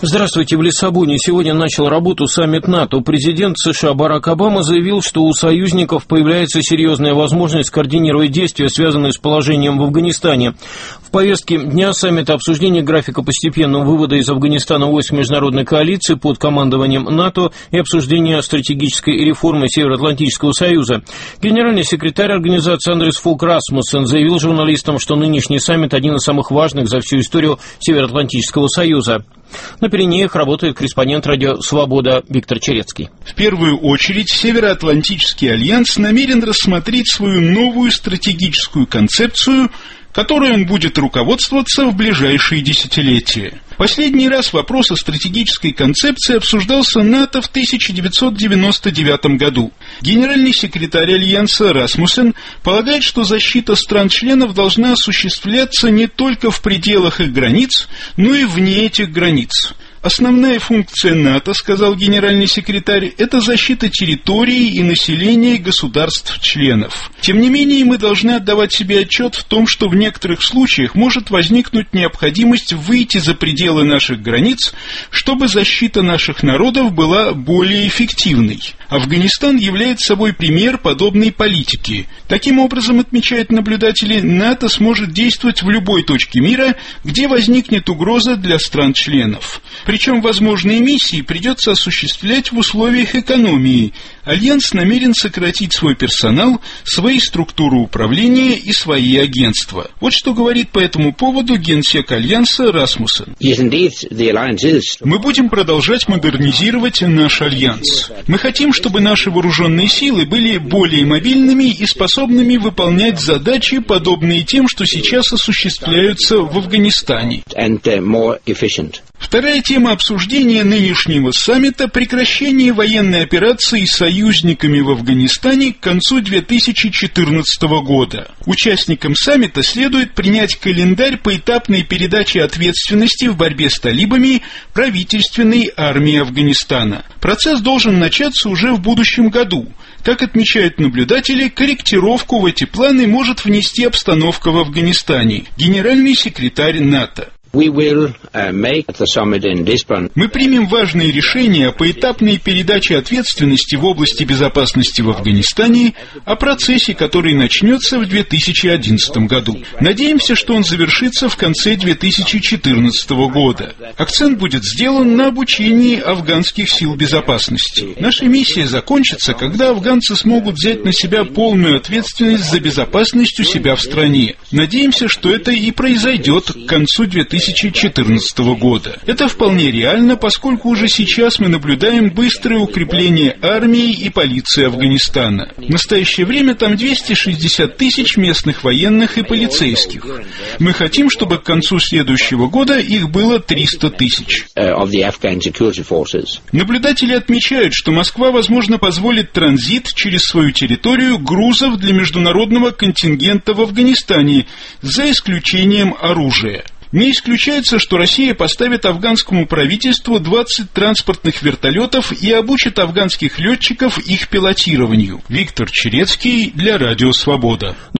Здравствуйте. В Лиссабоне сегодня начал работу саммит НАТО. Президент США Барак Обама заявил, что у союзников появляется серьезная возможность координировать действия, связанные с положением в Афганистане. В повестке дня саммита обсуждение графика постепенного вывода из Афганистана войск международной коалиции под командованием НАТО и обсуждение стратегической реформы Североатлантического союза. Генеральный секретарь организации Андреас Fogh Rasmussen заявил журналистам, что нынешний саммит один из самых важных за всю историю Североатлантического союза. На Пиренеях работает корреспондент радио «Свобода» Виктор Черецкий. В первую очередь Североатлантический альянс намерен рассмотреть свою новую стратегическую концепцию, которой он будет руководствоваться в ближайшие десятилетия. Последний раз вопрос о стратегической концепции обсуждался НАТО в 1999 году. Генеральный секретарь Альянса Расмуссен полагает, что защита стран-членов должна осуществляться не только в пределах их границ, но и вне этих границ. Основная функция НАТО, сказал генеральный секретарь, это защита территории и населения государств-членов. Тем не менее, мы должны отдавать себе отчет в том, что в некоторых случаях может возникнуть необходимость выйти за пределы наших границ, чтобы защита наших народов была более эффективной. Афганистан является собой пример подобной политики. Таким образом, отмечают наблюдатели, НАТО сможет действовать в любой точке мира, где возникнет угроза для стран-членов. Причем возможные миссии придется осуществлять в условиях экономии. Альянс намерен сократить свой персонал, свои структуры управления и свои агентства. Вот что говорит по этому поводу генсек Альянса Расмуссен. Мы будем продолжать модернизировать наш альянс. Мы хотим, чтобы наши вооруженные силы были более мобильными и способными выполнять задачи, подобные тем, что сейчас осуществляются в Афганистане. Вторая тема обсуждения нынешнего саммита – прекращение военной операции с союзниками в Афганистане к концу 2014 года. Участникам саммита следует принять календарь поэтапной передачи ответственности в борьбе с талибами правительственной армии Афганистана. Процесс должен начаться уже в будущем году. Как отмечают наблюдатели, корректировку в эти планы может внести обстановка в Афганистане. Генеральный секретарь НАТО. Мы примем важные решения о поэтапной передаче ответственности в области безопасности в Афганистане, о процессе, который начнется в 2011 году. Надеемся, что он завершится в конце 2014 года. Акцент будет сделан на обучении афганских сил безопасности. Наша миссия закончится, когда афганцы смогут взять на себя полную ответственность за безопасность у себя в стране. Надеемся, что это и произойдет к концу 2014 года. Это вполне реально, поскольку уже сейчас мы наблюдаем быстрое укрепление армии и полиции Афганистана. В настоящее время там 260 тысяч местных военных и полицейских. Мы хотим, чтобы к концу следующего года их было 300 тысяч. Наблюдатели отмечают, что Москва, возможно, позволит транзит через свою территорию грузов для международного контингента в Афганистане, за исключением оружия. Не исключается, что Россия поставит афганскому правительству 20 транспортных вертолетов и обучит афганских летчиков их пилотированию. Виктор Черецкий для Радио Свобода.